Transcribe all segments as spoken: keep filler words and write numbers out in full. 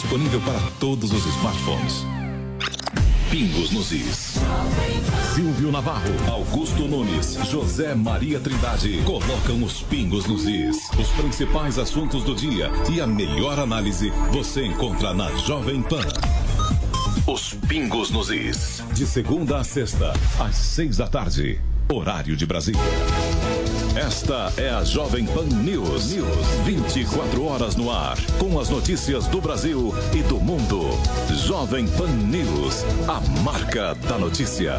disponível para todos os smartphones. Pingos nos Is. Silvio Navarro, Augusto Nunes, José Maria Trindade colocam os pingos nos Is. Os principais assuntos do dia e a melhor análise você encontra na Jovem Pan. Os Pingos nos Is. De segunda a sexta, às seis da tarde. Horário de Brasília. Esta é a Jovem Pan News. News. vinte e quatro horas no ar. Com as notícias do Brasil e do mundo. Jovem Pan News. A marca da notícia.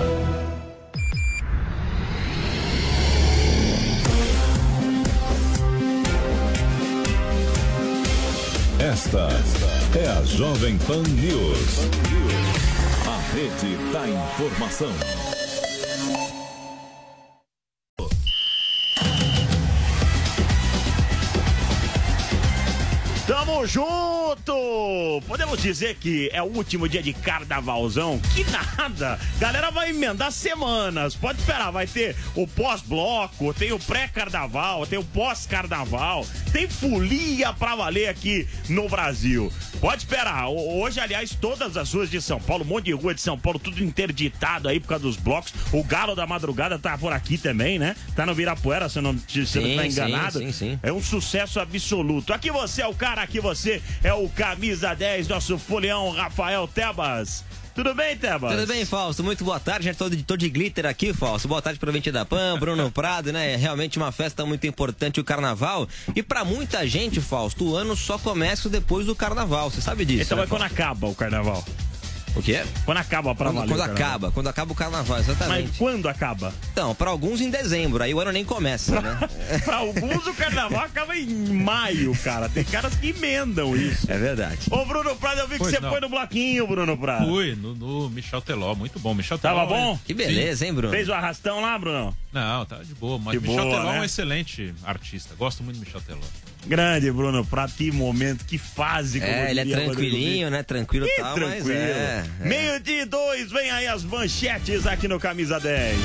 Esta é a Jovem Pan News. A rede da informação. Tamo junto! Podemos dizer que é o último dia de carnavalzão? Que nada! Galera vai emendar semanas. Pode esperar, vai ter o pós-bloco, tem o pré-carnaval, tem o pós-carnaval, tem folia pra valer aqui no Brasil. Pode esperar. Hoje, aliás, todas as ruas de São Paulo, um monte de rua de São Paulo, tudo interditado aí por causa dos blocos. O Galo da Madrugada tá por aqui também, né? Tá no Virapuera, se eu não, se sim, não tá enganado. Sim, sim, sim. É um sucesso absoluto. Aqui você é o cara, aqui você é o camisa dez, nosso folião Rafael Tebas. Tudo bem, Tebas? Tudo bem, Fausto. Muito boa tarde. Já tô de, tô de glitter aqui, Fausto. Boa tarde para o Vinte da Pan, Bruno Prado, né? É realmente uma festa muito importante, o Carnaval. E para muita gente, Fausto, o ano só começa depois do Carnaval. Você sabe disso, Então né, é quando acaba o Carnaval. O quê? Quando acaba pra quando, valer quando o acaba, quando acaba o Carnaval, exatamente. Mas quando acaba? Então, pra alguns em dezembro, aí o ano nem começa, né? Pra alguns o Carnaval acaba em maio, cara. Tem caras que emendam isso. É verdade. Ô, Bruno Prado, eu vi Pois que você não. foi no bloquinho, Bruno Prado. Fui no, no Michel Teló, muito bom. Michel Teló. Tava bom? Que beleza, hein, Bruno? Fez o arrastão lá, Bruno? Não, tá de boa. Mas De Michel boa, Teló né? é um excelente artista. Gosto muito do Michel Teló. Grande, Bruno Prado, que momento, que fase. como É, ele é diria o tranquilinho, né? Tranquilo e tal, tranquilo. mas é, é. Meio-dia e dois, vem aí as manchetes aqui no Camisa dez.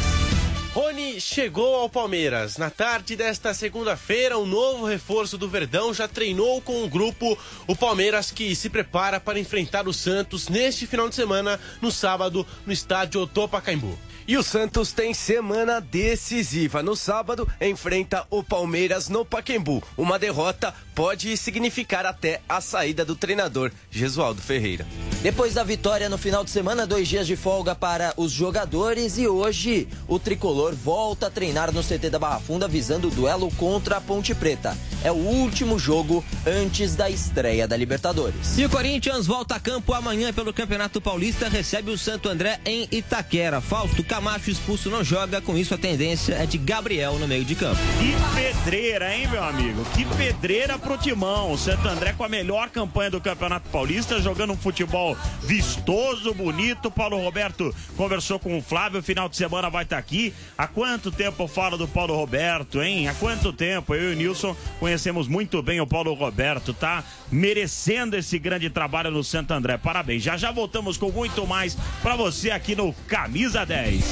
Rony chegou ao Palmeiras. Na tarde desta segunda-feira, o novo reforço do Verdão já treinou com o grupo. O Palmeiras que se prepara para enfrentar o Santos neste final de semana, no sábado, no estádio do Pacaembu. E o Santos tem semana decisiva. No sábado, enfrenta o Palmeiras no Pacaembu. Uma derrota pode significar até a saída do treinador Jesualdo Ferreira. Depois da vitória no final de semana, dois dias de folga para os jogadores e hoje o tricolor volta a treinar no C T da Barra Funda visando o duelo contra a Ponte Preta. É o último jogo antes da estreia da Libertadores. E o Corinthians volta a campo amanhã pelo Campeonato Paulista, recebe o Santo André em Itaquera. Fausto, Camacho expulso não joga, com isso a tendência é de Gabriel no meio de campo. Que pedreira, hein, meu amigo? Que pedreira pro Timão. O Santo André com a melhor campanha do Campeonato Paulista, jogando um futebol vistoso, bonito. Paulo Roberto conversou com o Flávio, final de semana vai estar aqui. Há quanto tempo eu falo do Paulo Roberto, hein? Há quanto tempo? Eu e o Nilson conhecemos muito bem o Paulo Roberto, tá merecendo esse grande trabalho no Santo André. Parabéns. Já já voltamos com muito mais pra você aqui no Camisa dez.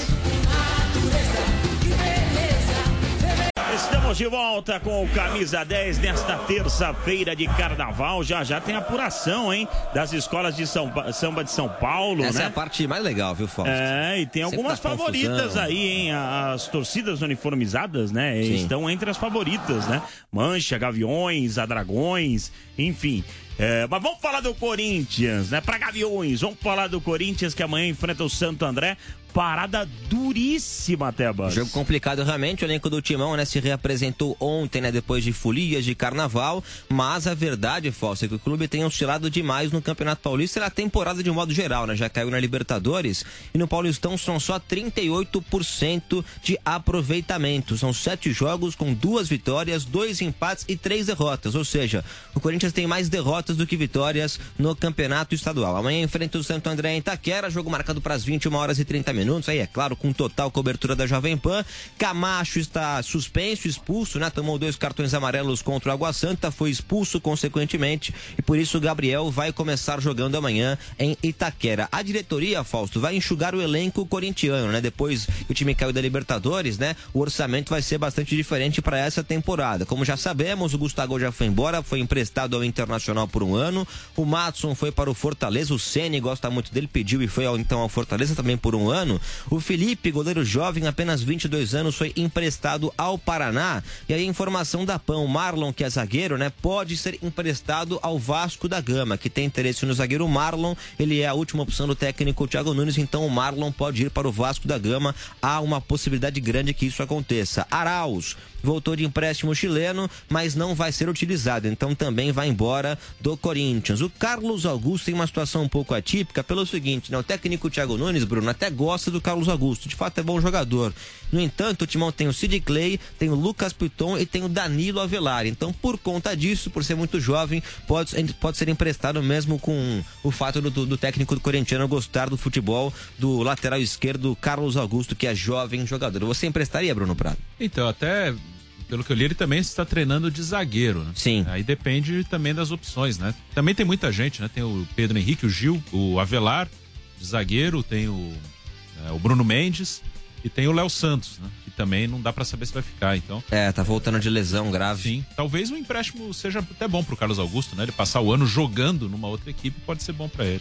Estamos de volta com o Camisa dez nesta terça-feira de carnaval. Já já tem apuração, hein? Das escolas de São, samba de São Paulo, Essa né? é a parte mais legal, viu, Fausto? É, e tem Sempre algumas dá favoritas confusão. aí, hein? As torcidas uniformizadas, né? Sim. Estão entre as favoritas, né? Mancha, Gaviões, Adragões, enfim. É, mas vamos falar do Corinthians, né? Pra Gaviões, vamos falar do Corinthians que amanhã enfrenta o Santo André. Parada duríssima, Tebas. Jogo complicado realmente, o elenco do Timão, né, se reapresentou ontem, né, depois de folias de carnaval, mas a verdade, Fausto, é que o clube tem oscilado demais no Campeonato Paulista e na temporada de modo geral, né, já caiu na Libertadores e no Paulistão são só trinta e oito por cento de aproveitamento, são sete jogos com duas vitórias, dois empates e três derrotas, ou seja, o Corinthians tem mais derrotas do que vitórias no Campeonato Estadual. Amanhã enfrenta o Santo André em Itaquera, jogo marcado para as vinte e uma horas e trinta minutos, aí é claro, com total cobertura da Jovem Pan. Camacho está suspenso, expulso, né? Tomou dois cartões amarelos contra o Água Santa, foi expulso consequentemente e por isso o Gabriel vai começar jogando amanhã em Itaquera. A diretoria, Fausto, vai enxugar o elenco corintiano, né? Depois que o time caiu da Libertadores, né? O orçamento vai ser bastante diferente para essa temporada. Como já sabemos, o Gustavo já foi embora, foi emprestado ao Internacional por um ano. O Matson foi para o Fortaleza, o Ceni gosta muito dele, pediu e foi ao, então ao Fortaleza também por um ano. O Felipe, goleiro jovem, apenas vinte e dois anos, foi emprestado ao Paraná. E aí, informação da P A N, o Marlon, que é zagueiro, né? Pode ser emprestado ao Vasco da Gama, que tem interesse no zagueiro Marlon. Ele é a última opção do técnico Thiago Nunes, então o Marlon pode ir para o Vasco da Gama. Há uma possibilidade grande que isso aconteça. Arauz voltou de empréstimo chileno, mas não vai ser utilizado, então também vai embora do Corinthians. O Carlos Augusto tem uma situação um pouco atípica pelo seguinte, né? O técnico Thiago Nunes, Bruno, até gosta do Carlos Augusto, de fato é bom jogador. No entanto, o Timão tem o Sid Clay, tem o Lucas Piton e tem o Danilo Avelar. Então, por conta disso, por ser muito jovem, pode, pode ser emprestado mesmo com o fato do, do técnico do corintiano gostar do futebol do lateral esquerdo Carlos Augusto, que é jovem jogador. Você emprestaria, Bruno Prado? Então, até pelo que eu li, ele também está treinando de zagueiro, né? Sim. Aí depende também das opções, né? Também tem muita gente, né? Tem o Pedro Henrique, o Gil, o Avelar, de zagueiro, tem o, é, o Bruno Mendes e tem o Léo Santos, né? Que também não dá pra saber se vai ficar, então. É, tá voltando de lesão grave. Sim, talvez o empréstimo seja até bom pro Carlos Augusto, né? Ele passar o ano jogando numa outra equipe pode ser bom pra ele.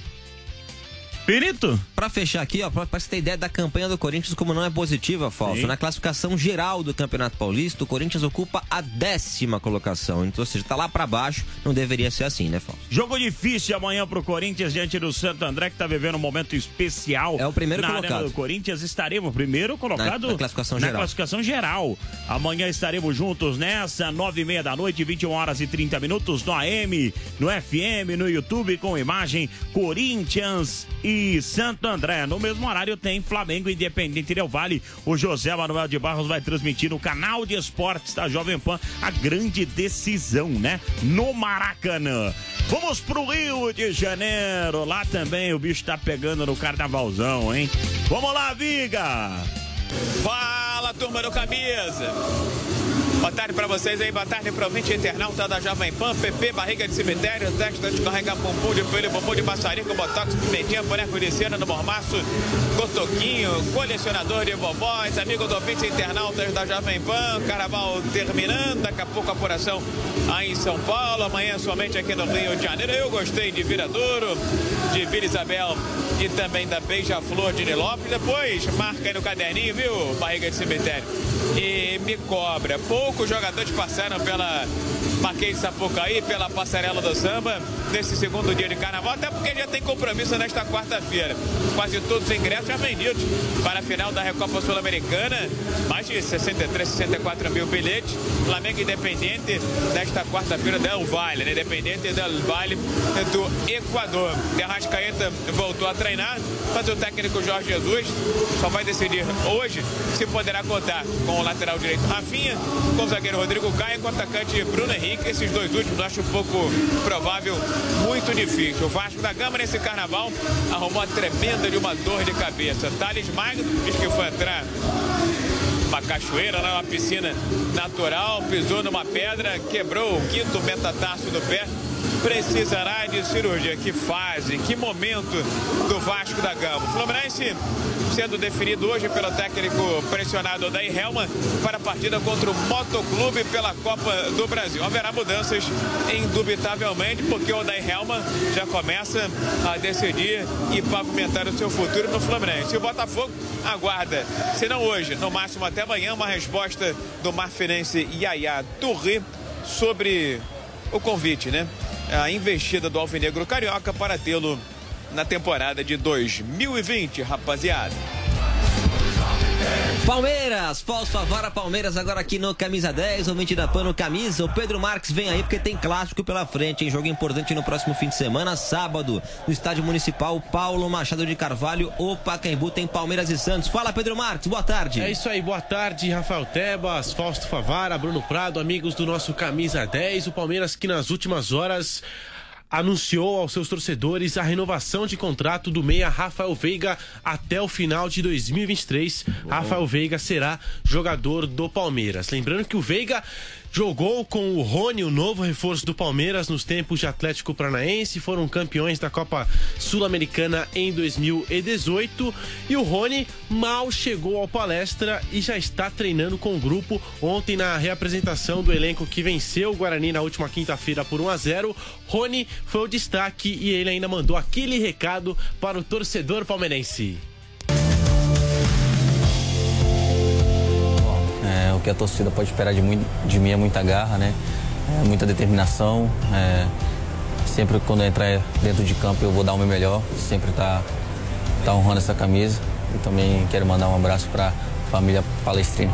Perito? Pra fechar aqui, ó, pra você ter ideia da campanha do Corinthians, como não é positiva, Falso. Sim. Na classificação geral do Campeonato Paulista, o Corinthians ocupa a décima colocação. Então, ou seja, tá lá pra baixo, não deveria ser assim, né, Falso? Jogo difícil amanhã pro Corinthians diante do Santo André, que tá vivendo um momento especial. É o primeiro na colocado. Do Corinthians estaremos primeiro colocado na, na classificação na geral. classificação geral. Amanhã estaremos juntos nessa, nove e meia da noite, vinte e uma horas e trinta minutos, no A M, no F M, no YouTube, com imagem Corinthians e Santo André. André, no mesmo horário tem Flamengo Independente Del Valle. O José Manuel de Barros vai transmitir no canal de esportes da Jovem Pan a grande decisão, né? No Maracanã. Vamos pro Rio de Janeiro. Lá também o bicho tá pegando no carnavalzão, hein? Vamos lá, Viga! Fala, turma do Camisa! Boa tarde pra vocês aí, boa tarde pro ouvinte internauta da Jovem Pan, P P, barriga de cemitério, testa de carregar bumbum de pelo, bumbum de maçarico, botox, pimentinha, boneco de cena no mormaço, cotoquinho, colecionador de vovós, amigo do ouvinte internautas da Jovem Pan, carnaval terminando, daqui a pouco a apuração aí em São Paulo, amanhã somente aqui no Rio de Janeiro. Eu gostei de Viradouro, de Vila Isabel e também da Beija-Flor de Nilópolis. Depois marca aí no caderninho, viu, barriga de cemitério, e me cobra. Poucos jogadores passaram pela Marquês de Sapucaí, pela Passarela do Samba, nesse segundo dia de carnaval, até porque já tem compromisso nesta quarta-feira. Quase todos os ingressos já vendidos para a final da Recopa Sul-Americana, mais de sessenta e três, sessenta e quatro mil bilhetes. Flamengo Independente nesta quarta-feira del Valle, né? Independente del Valle do Equador. De Arrascaeta voltou a treinar, mas o técnico Jorge Jesus só vai decidir hoje se poderá contar com o lateral direito Rafinha, com o zagueiro Rodrigo Caio e com o atacante Bruno Henrique. Esses dois últimos eu acho um pouco provável, muito difícil. O Vasco da Gama nesse carnaval arrumou uma tremenda de uma dor de cabeça. Thales Magno diz que foi entrar uma cachoeira, lá, uma piscina natural, pisou numa pedra, quebrou o quinto metatarso do pé, precisará de cirurgia. Que fase, que momento do Vasco da Gama. O Fluminense sendo definido hoje pelo técnico pressionado Odair Helman para a partida contra o Motoclube pela Copa do Brasil. Haverá mudanças, indubitavelmente, porque o Odair Helman já começa a decidir e pavimentar o seu futuro no Fluminense. E o Botafogo aguarda, se não hoje, no máximo até amanhã, uma resposta do marfinense Yaya Touré sobre o convite, né? A investida do Alvinegro Carioca para tê-lo na temporada de dois mil e vinte, rapaziada. Palmeiras, Falso Favara, Palmeiras agora aqui no Camisa dez, ouvinte da Pano Camisa. O Pedro Marques vem aí porque tem clássico pela frente, hein? Jogo importante no próximo fim de semana, sábado, no Estádio Municipal Paulo Machado de Carvalho, o Pacaembu, tem Palmeiras e Santos. Fala, Pedro Marques, boa tarde. É isso aí, boa tarde, Rafael Tebas, Fausto Favara, Bruno Prado, amigos do nosso Camisa dez. O Palmeiras que nas últimas horas anunciou aos seus torcedores a renovação de contrato do meia Rafael Veiga até o final de dois mil e vinte e três. Uou. Rafael Veiga será jogador do Palmeiras. Lembrando que o Veiga jogou com o Rony, o novo reforço do Palmeiras, nos tempos de Atlético Paranaense. Foram campeões da Copa Sul-Americana em dois mil e dezoito. E o Rony mal chegou ao Palestra e já está treinando com o grupo. Ontem, na reapresentação do elenco que venceu o Guarani na última quinta-feira por um a zero, Rony foi o destaque e ele ainda mandou aquele recado para o torcedor palmeirense. É, o que a torcida pode esperar de, muito, de mim é muita garra, né? É, muita determinação. É, sempre quando eu entrar dentro de campo eu vou dar o meu melhor. Sempre tá, tá honrando essa camisa. E também quero mandar um abraço para a família palestrina.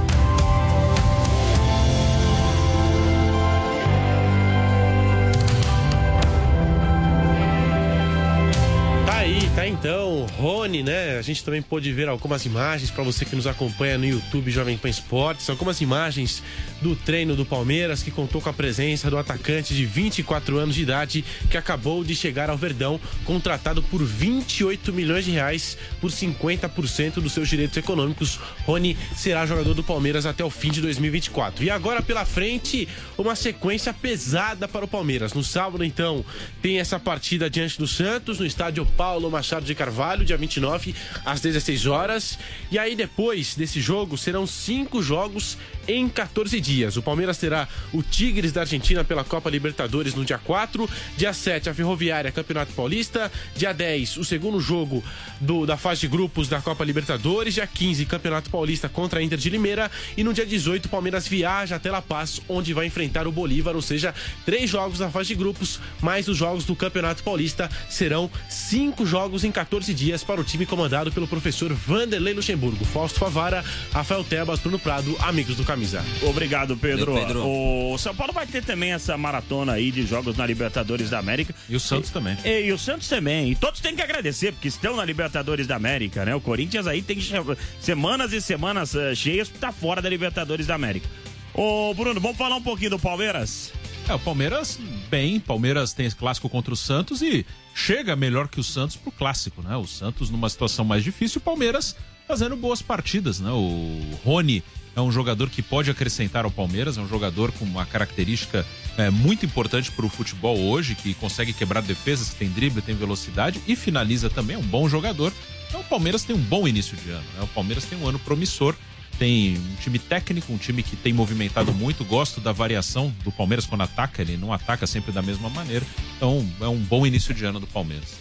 Tá então, Rony, né? A gente também pôde ver algumas imagens para você que nos acompanha no YouTube Jovem Pan Esportes, algumas imagens do treino do Palmeiras, que contou com a presença do atacante de vinte e quatro anos de idade, que acabou de chegar ao Verdão, contratado por vinte e oito milhões de reais por cinquenta por cento dos seus direitos econômicos. Rony será jogador do Palmeiras até o fim de dois mil e vinte e quatro. E agora pela frente, uma sequência pesada para o Palmeiras. No sábado, então, tem essa partida diante do Santos, no estádio Paulo Machado de Carvalho, dia vinte e nove, às dezesseis horas. E aí depois desse jogo serão cinco jogos em quatorze dias. O Palmeiras terá o Tigres da Argentina pela Copa Libertadores no dia quatro, dia sete a Ferroviária, Campeonato Paulista, dia dez o segundo jogo do, da fase de grupos da Copa Libertadores, dia quinze Campeonato Paulista contra a Inter de Limeira e no dia dezoito o Palmeiras viaja até La Paz, onde vai enfrentar o Bolívar, ou seja, três jogos da fase de grupos, mais os jogos do Campeonato Paulista. Serão cinco jogos em quatorze dias para o time comandado pelo professor Vanderlei Luxemburgo. Fausto Favara, Rafael Tebas, Bruno Prado, amigos do Camisa. Obrigado, Pedro. Pedro. O São Paulo vai ter também essa maratona aí de jogos na Libertadores da América. E o Santos e, também. E, e o Santos também. E todos têm que agradecer, porque estão na Libertadores da América, né? O Corinthians aí tem semanas e semanas uh, cheias para estar fora da Libertadores da América. Ô, Bruno, vamos falar um pouquinho do Palmeiras? É, o Palmeiras, bem, Palmeiras tem esse clássico contra o Santos e chega melhor que o Santos pro clássico, né? O Santos numa situação mais difícil, o Palmeiras fazendo boas partidas, né? O Rony é um jogador que pode acrescentar ao Palmeiras, é um jogador com uma característica é, muito importante para o futebol hoje, que consegue quebrar defesas, que tem drible, tem velocidade e finaliza também, é um bom jogador. Então o Palmeiras tem um bom início de ano, né? O Palmeiras tem um ano promissor, tem um time técnico, um time que tem movimentado muito, gosto da variação do Palmeiras quando ataca, ele não ataca sempre da mesma maneira, então é um bom início de ano do Palmeiras.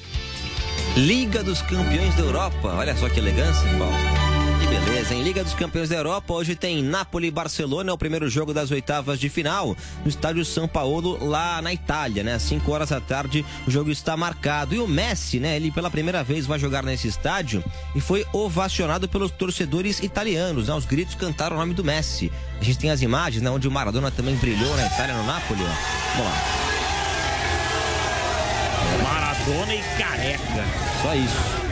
Liga dos Campeões da Europa, olha só que elegância, Paulo. Que beleza, em Liga dos Campeões da Europa, hoje tem Napoli e Barcelona, é o primeiro jogo das oitavas de final, no estádio São Paulo, lá na Itália, né? Às cinco horas da tarde, o jogo está marcado. E o Messi, né? Ele pela primeira vez vai jogar nesse estádio e foi ovacionado pelos torcedores italianos, né? Os gritos cantaram o nome do Messi. A gente tem as imagens, né? Onde o Maradona também brilhou na Itália, no Napoli, ó. Vamos lá. Maradona e careca. Só isso.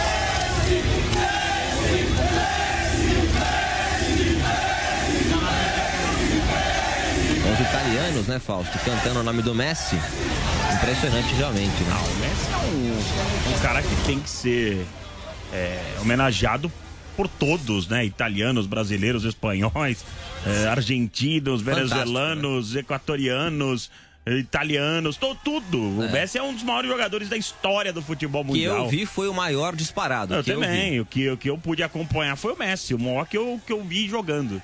Os italianos, né, Fausto, cantando o nome do Messi. Impressionante, realmente, né? Não, o Messi é um, um cara que tem que ser é, homenageado por todos, né? Italianos, brasileiros, espanhóis, é, argentinos, venezuelanos, né? Equatorianos, italianos, tô, tudo. É. O Messi é um dos maiores jogadores da história do futebol mundial. O que eu vi foi o maior disparado. Eu que também. Eu o, que, o que eu pude acompanhar foi o Messi, o maior que eu, que eu vi jogando.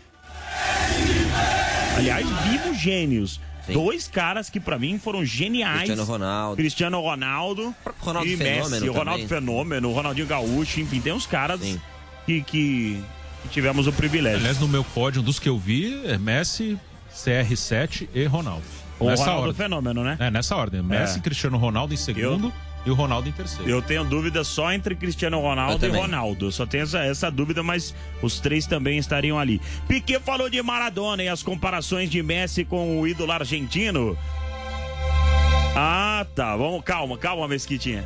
Aliás, vivos gênios. Sim. Dois caras que pra mim foram geniais. Cristiano Ronaldo. Cristiano Ronaldo. Ronaldo e Fenômeno Messi. O Ronaldo também. Fenômeno, o Ronaldinho Gaúcho, enfim, tem uns caras que, que, que tivemos o privilégio. Aliás, no meu pódio, dos que eu vi, é Messi, C R sete e Ronaldo. O nessa Ronaldo ordem. Fenômeno, né? É, nessa ordem. Messi, é. Cristiano Ronaldo em segundo. Eu... E o Ronaldo em terceiro. Eu tenho dúvida só entre Cristiano Ronaldo e Ronaldo. Só tenho essa, essa dúvida, mas os três também estariam ali. Piquet falou de Maradona e as comparações de Messi com o ídolo argentino. Ah, tá. Vamos, calma, calma, Mesquitinha.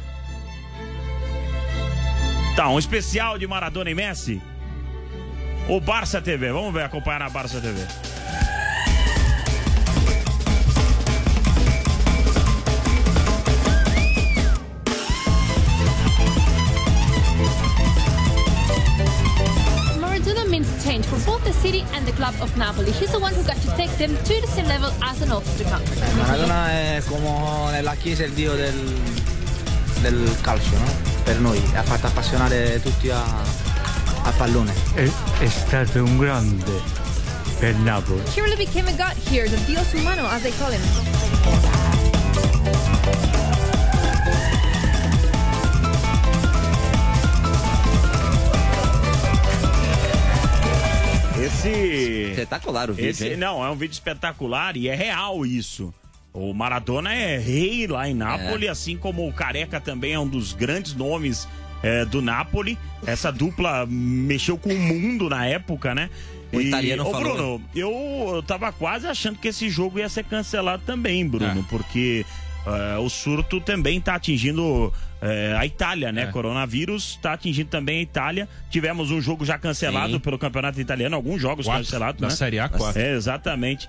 Tá, um especial de Maradona e Messi. O Barça T V. Vamos ver, acompanhar na Barça T V. club of Napoli. He's the one who got to take them to the same level as an Austrian country. Maradona è come nella chiesa il dio del, del calcio, no? Per noi, ha fatto appassionare tutti a, a pallone. È, è stato un grande per Napoli. He really became a god here, the Dios Humano as they call him. Esse... Espetacular o vídeo, Esse, hein? não, é um vídeo espetacular e é real isso. O Maradona é rei lá em Nápoles, é. assim como o Careca também é um dos grandes nomes é, do Nápoles. Essa dupla mexeu com o mundo na época, né? O e, italiano ô, falou. Bruno, eu, eu tava quase achando que esse jogo ia ser cancelado também, Bruno, é. porque uh, o surto também tá atingindo uh, a Itália, né? É. Coronavírus tá atingindo também a Itália. Tivemos um jogo já cancelado Sim. pelo campeonato italiano, alguns jogos quatro, cancelados, da né? Série A quatro. É, exatamente.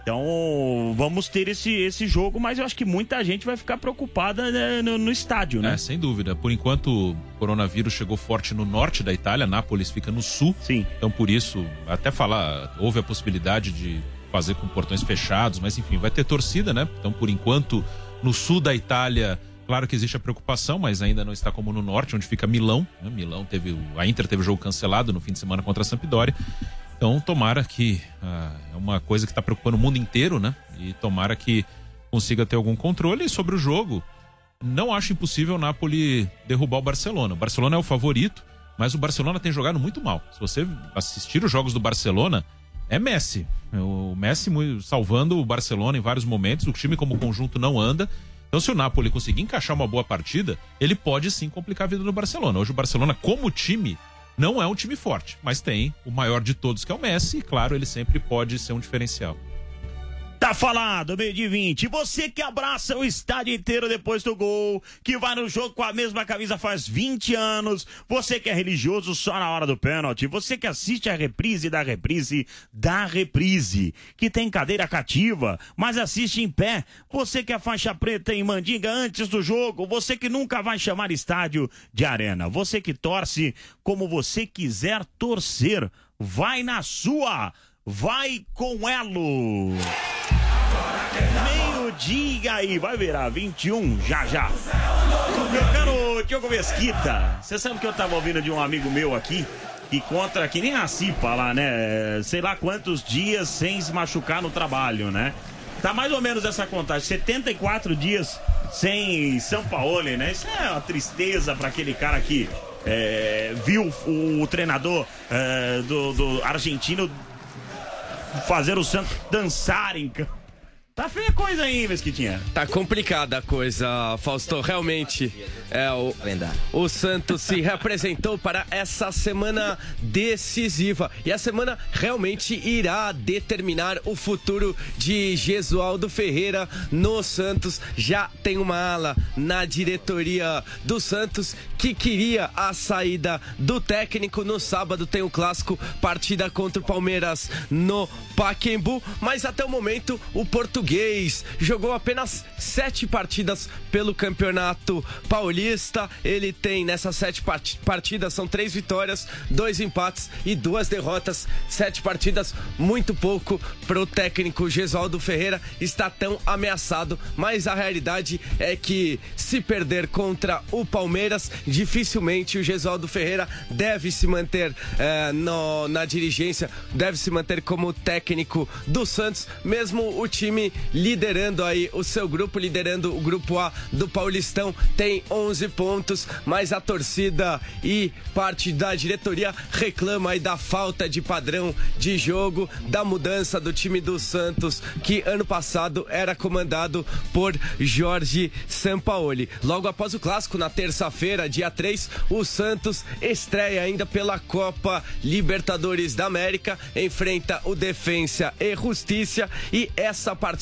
Então, vamos ter esse, esse jogo, mas eu acho que muita gente vai ficar preocupada, né, no, no estádio, né? É, sem dúvida. Por enquanto, o coronavírus chegou forte no norte da Itália, Nápoles fica no sul. Sim. Então, por isso, até falar, houve a possibilidade de fazer com portões fechados, mas enfim, vai ter torcida, né? Então, por enquanto, no sul da Itália, claro que existe a preocupação, mas ainda não está como no norte, onde fica Milão. Né? Milão teve, a Inter teve o jogo cancelado no fim de semana contra a Sampdoria. Então, tomara que ah, é uma coisa que está preocupando o mundo inteiro, né? E tomara que consiga ter algum controle. E sobre o jogo, não acho impossível o Napoli derrubar o Barcelona. O Barcelona é o favorito, mas o Barcelona tem jogado muito mal. Se você assistir os jogos do Barcelona, é Messi. O Messi salvando o Barcelona em vários momentos. O time como conjunto não anda. Então, se o Napoli conseguir encaixar uma boa partida, ele pode sim complicar a vida do Barcelona. Hoje o Barcelona, como time, não é um time forte, mas tem o maior de todos, que é o Messi, e claro, ele sempre pode ser um diferencial. Tá falado, meio de vinte. Você que abraça o estádio inteiro depois do gol, que vai no jogo com a mesma camisa faz vinte anos, você que é religioso só na hora do pênalti, você que assiste a reprise da reprise da reprise, que tem cadeira cativa, mas assiste em pé, você que é faixa preta em Mandinga antes do jogo, você que nunca vai chamar estádio de arena, você que torce como você quiser torcer, vai na sua, vai com Elo. Meio-dia aí, vai virar vinte e um, já já. Meu caro Diogo Mesquita, você sabe que eu tava ouvindo de um amigo meu aqui, que conta que nem a Cipa lá, né? Sei lá quantos dias sem se machucar no trabalho, né? Tá mais ou menos essa contagem, setenta e quatro dias sem São Paulo, né? Isso é uma tristeza pra aquele cara que é, viu o, o treinador é, do, do argentino fazer o Santos dançar em campo. Tá feia a coisa aí, Mesquitinha. Tá complicada a coisa, Fausto. Realmente, é, o, o Santos se representou para essa semana decisiva. E a semana realmente irá determinar o futuro de Gesualdo Ferreira no Santos. Já tem uma ala na diretoria do Santos que queria a saída do técnico. No sábado tem o clássico, partida contra o Palmeiras no Pacaembu. Mas até o momento, o português jogou apenas sete partidas pelo Campeonato Paulista. Ele tem nessas sete part- partidas, são três vitórias, dois empates e duas derrotas. Sete partidas, muito pouco para o técnico Gesualdo Ferreira. Está tão ameaçado, mas a realidade é que se perder contra o Palmeiras, dificilmente o Gesualdo Ferreira deve se manter eh, no, na dirigência, deve se manter como técnico do Santos, mesmo o time liderando aí o seu grupo, liderando o grupo A do Paulistão, tem onze pontos, mas a torcida e parte da diretoria reclama aí da falta de padrão de jogo, da mudança do time do Santos, que ano passado era comandado por Jorge Sampaoli. Logo após o clássico, na terça-feira, dia três, o Santos estreia ainda pela Copa Libertadores da América, enfrenta o Defensa e Justiça, e essa partida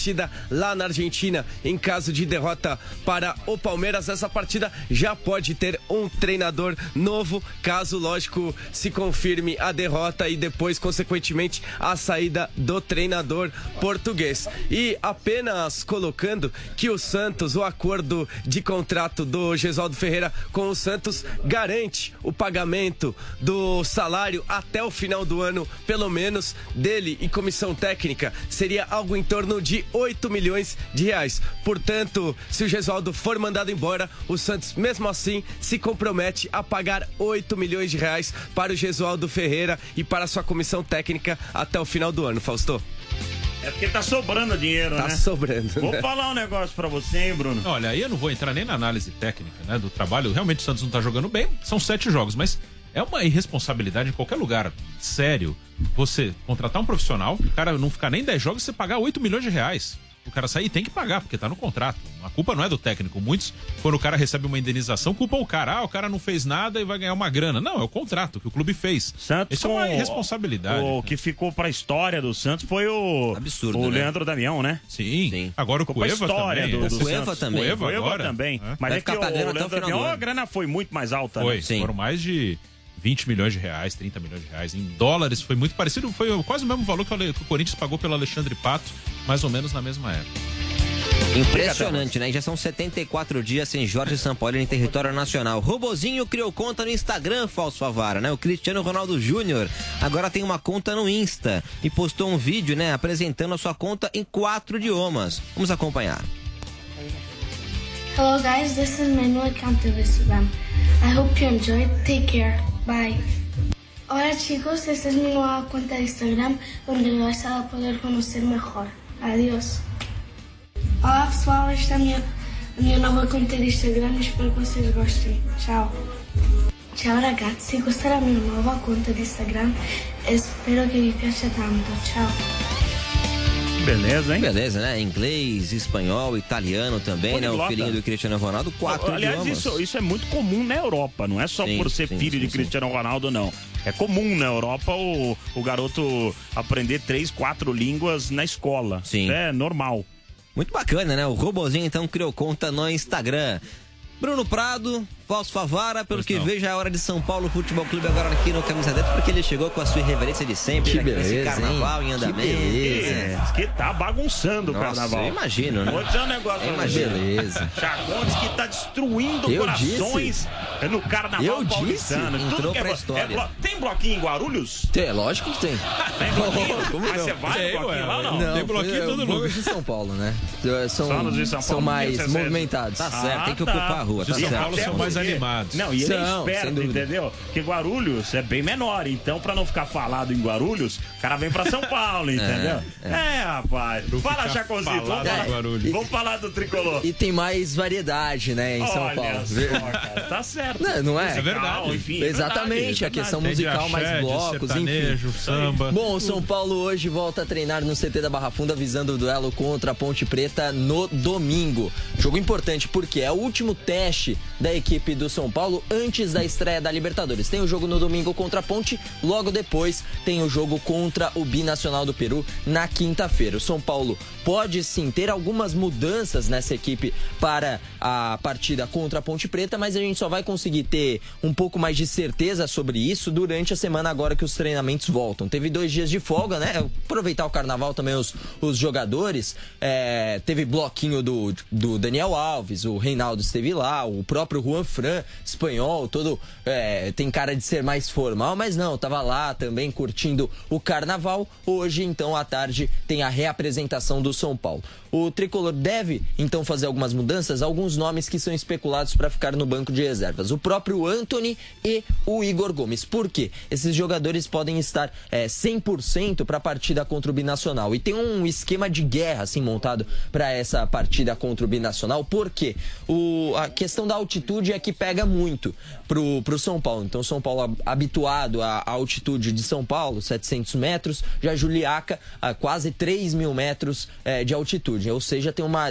partida lá na Argentina. Em caso de derrota para o Palmeiras, essa partida já pode ter um treinador novo, caso, lógico, se confirme a derrota e depois, consequentemente, a saída do treinador português. E apenas colocando que o Santos, o acordo de contrato do Gesualdo Ferreira com o Santos garante o pagamento do salário até o final do ano, pelo menos dele e comissão técnica, seria algo em torno de oito milhões de reais. Portanto, se o Gesualdo for mandado embora, o Santos mesmo assim se compromete a pagar oito milhões de reais para o Gesualdo Ferreira e para a sua comissão técnica até o final do ano, Fausto. É porque tá sobrando dinheiro, tá né? Tá sobrando, Vou né? falar um negócio pra você, hein, Bruno? Olha, aí eu não vou entrar nem na análise técnica, né, do trabalho. Realmente o Santos não tá jogando bem, são sete jogos, mas é uma irresponsabilidade em qualquer lugar. Sério, você contratar um profissional, o cara não ficar nem dez jogos, você pagar oito milhões de reais. O cara sair tem que pagar, porque tá no contrato. A culpa não é do técnico. Muitos, quando o cara recebe uma indenização, culpam o cara. Ah, o cara não fez nada e vai ganhar uma grana. Não, é o contrato que o clube fez. Santos, isso é uma irresponsabilidade. O, o que ficou pra história do Santos foi o absurdo, o né? Leandro Damião, né? Sim. Sim. Agora o Ficou pra Cueva história também. do, do O Cueva Santos. também. Cueva, Cueva agora também. também. É. Mas Vai é que ficar o pagando até o Leandro final do Damião, a ano. grana foi muito mais alta, Foi, né? Sim. foram mais de vinte milhões de reais, trinta milhões de reais. Em dólares foi muito parecido, foi quase o mesmo valor que o Corinthians pagou pelo Alexandre Pato, mais ou menos na mesma época. Impressionante, né? Já são setenta e quatro dias sem Jorge Sampaoli em território nacional. Robozinho criou conta no Instagram, Falso Favara, né? O Cristiano Ronaldo Júnior agora tem uma conta no Insta e postou um vídeo, né? Apresentando a sua conta em quatro idiomas. Vamos acompanhar. Hello guys, this is my new account of Instagram. I hope you enjoy. Take care. Bye. Hola chicos, esta es mi nueva cuenta de Instagram donde me vais a poder conocer mejor. Adiós. Olá pessoal, esta é a minha, a minha nova conta de Instagram e espero que vocês gostem. Tchau. Ciao ragazzi, se gostaram da minha nova conta de Instagram, espero que vi piace tanto. Tchau. Beleza, hein? Beleza, né? Inglês, espanhol, italiano também, né? O Poliglota. filhinho do Cristiano Ronaldo, quatro Aliás, idiomas. isso, isso é muito comum na Europa, não é só Sim, por ser sim, filho sim, de sim. Cristiano Ronaldo, não. É comum na Europa o, o garoto aprender três, quatro línguas na escola. Sim. É normal. Muito bacana, né? O Robozinho então criou conta no Instagram. Bruno Prado, Falso Favara, pelo Pois que não. vejo, é a hora de São Paulo Futebol Clube agora aqui no Camisa dentro, porque ele chegou com a sua irreverência de sempre, Que né? Com esse beleza, carnaval hein? em Que andamento. beleza. É, diz que tá bagunçando o Nossa, carnaval. eu imagino, né? Vou dizer um negócio pra Imagino. você. Beleza. Chacon diz que tá destruindo Eu corações no carnaval Eu disse. paulistano. Entrou Tudo que é pra blo- história. é blo- Tem bloquinho em Guarulhos? Tem, lógico que tem. Tem bloquinho? Como Mas não? você vai Tem, no bloquinho ué, lá ou não? não. Tem bloquinho em foi- todo vou lugar. nos de São Paulo, né? São, Só nos de São são Paulo, mais você- você- movimentados. Tá certo, Ah, tem que tá. ocupar a rua, Os tá de São certo. Paulo Até são mais porque- animados. Não, e ele é São, sem esperto, dúvida. entendeu? Porque Guarulhos é bem menor. Então, pra não ficar falado em Guarulhos, o cara vem pra São Paulo, entendeu? É, rapaz. Fala, ficar Chaconzito. Vamos falado falar, em Guarulhos. vamos falar do tricolor. E tem mais variedade, né, em São Olha Paulo. só, cara, tá certo. Não, não é? É verdade. Enfim, é Exatamente, verdade, é a questão verdade. Tem de musical, mais axé, de blocos, sertanejo, enfim. samba. Bom, o São Paulo hoje volta a treinar no C T da Barra Funda visando o duelo contra a Ponte Preta no domingo. Jogo importante porque é o último teste da equipe do São Paulo antes da estreia da Libertadores. Tem o jogo no domingo contra a Ponte, logo depois tem o jogo contra o Binacional do Peru na quinta-feira. O São Paulo pode sim ter algumas mudanças nessa equipe para a partida contra a Ponte Preta, mas a gente só vai conseguir ter um pouco mais de certeza sobre isso durante a semana agora que os treinamentos voltam. Teve dois dias de folga, né? Aproveitar o carnaval também os, os jogadores. É, teve bloquinho do, do Daniel Alves, o Reinaldo esteve lá, o próprio Juan Fran, espanhol, todo é, tem cara de ser mais formal, mas não, tava lá também curtindo o carnaval. Hoje, então, à tarde, tem a reapresentação do São Paulo. O tricolor deve, então, fazer algumas mudanças, alguns nomes que são especulados para ficar no banco de reservas. O próprio Antony e o Igor Gomes. Por quê? Esses jogadores podem estar é, cem por cento para a partida contra o Binacional. E tem um esquema de guerra, assim, montado para essa partida contra o Binacional. Por quê? O, a questão da altitude é que pega muito pro, pro São Paulo. Então, São Paulo habituado à altitude de São Paulo, setecentos metros, já Juliaca a quase três mil metros é, de altitude. Ou seja, tem uma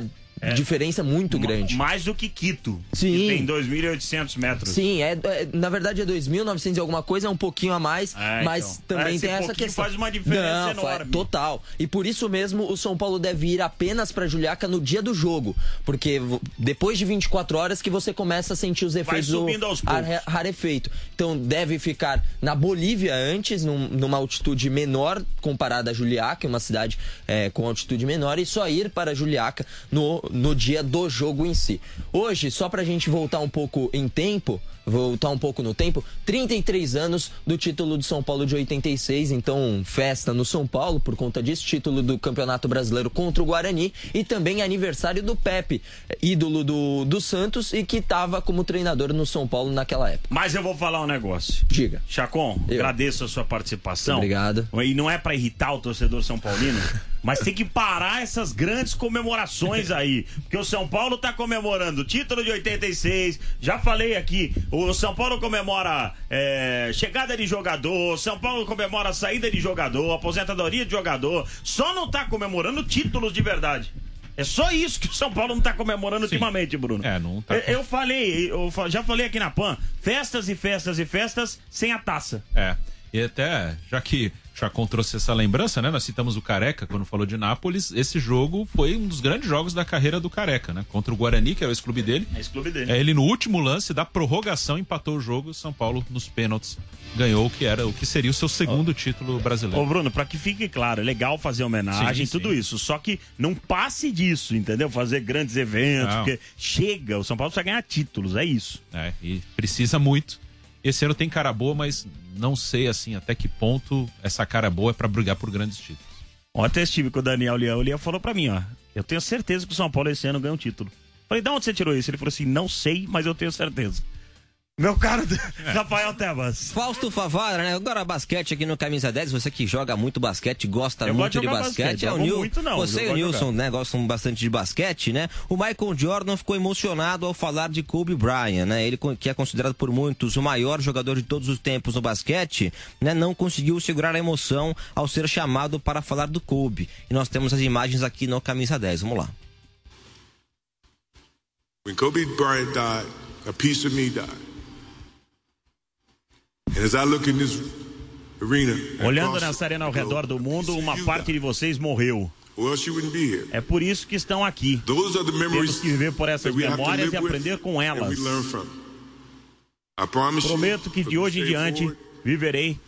É. Diferença muito grande. Mais do que Quito, Sim. que tem dois mil e oitocentos metros. Sim, é, é, na verdade é dois mil e novecentos e alguma coisa, é um pouquinho a mais, é, mas então. também Esse tem essa questão. Faz uma diferença Não, enorme. Faz, total. E por isso mesmo o São Paulo deve ir apenas para Juliaca no dia do jogo, porque depois de vinte e quatro horas que você começa a sentir os efeitos do ar, rarefeito. Então deve ficar na Bolívia antes, num, numa altitude menor comparada a Juliaca, uma cidade é, com altitude menor, e só ir para Juliaca no, no dia do jogo em si. Hoje, só pra gente voltar um pouco em tempo, voltar um pouco no tempo, trinta e três anos do título do São Paulo de oitenta e seis, então festa no São Paulo por conta disso, título do Campeonato Brasileiro contra o Guarani e também aniversário do Pepe, ídolo do, do Santos e que estava como treinador no São Paulo naquela época. Mas eu vou falar um negócio. Diga. Chacon, eu. agradeço a sua participação. Obrigado. E não é pra irritar o torcedor são paulino, mas tem que parar essas grandes comemorações aí, porque o São Paulo tá comemorando o título de oitenta e seis, já falei aqui, o São Paulo comemora é, chegada de jogador, São Paulo comemora saída de jogador, aposentadoria de jogador, só não tá comemorando títulos de verdade. É só isso que o São Paulo não tá comemorando Sim. ultimamente, Bruno. É, não tá. Eu, eu falei, eu já falei aqui na Pan, festas e festas e festas sem a taça. É, e até, já que Chacon trouxe essa lembrança, né? Nós citamos o Careca quando falou de Nápoles. Esse jogo foi um dos grandes jogos da carreira do Careca, né? Contra o Guarani, que era o ex-clube dele. É ex-clube dele. É, ele no último lance da prorrogação empatou o jogo. O São Paulo nos pênaltis ganhou o que era, o que seria o seu segundo oh. título brasileiro. Ô Bruno, pra que fique claro, é legal fazer homenagem, sim, tudo sim. isso. Só que não passe disso, entendeu? Fazer grandes eventos, não. porque chega, o São Paulo precisa ganhar títulos, é isso. É, e precisa muito. Esse ano tem cara boa, mas não sei assim até que ponto essa cara boa é pra brigar por grandes títulos. Ontem eu estive com o Daniel Leão, o Leão falou pra mim, ó, eu tenho certeza que o São Paulo esse ano ganha um título. Falei, de onde você tirou isso? Ele falou assim, não sei, mas eu tenho certeza. Meu caro é. Rafael Tebas. Fausto Favara, né? Agora basquete aqui no Camisa dez, você que joga muito basquete, gosta eu muito de, de basquete. basquete. É o Nil... muito, não, você e o Nilson, né, gostam bastante de basquete, né? O Michael Jordan ficou emocionado ao falar de Kobe Bryant, né? Ele que é considerado por muitos o maior jogador de todos os tempos no basquete, né? Não conseguiu segurar a emoção ao ser chamado para falar do Kobe. E nós temos as imagens aqui no Camisa dez. Vamos lá. When Kobe Bryant died, a piece of me died. Olhando nessa arena ao redor do mundo, uma parte de vocês morreu. É por isso que estão aqui. Temos que viver por essas memórias e aprender com elas. Prometo que de hoje em diante viverei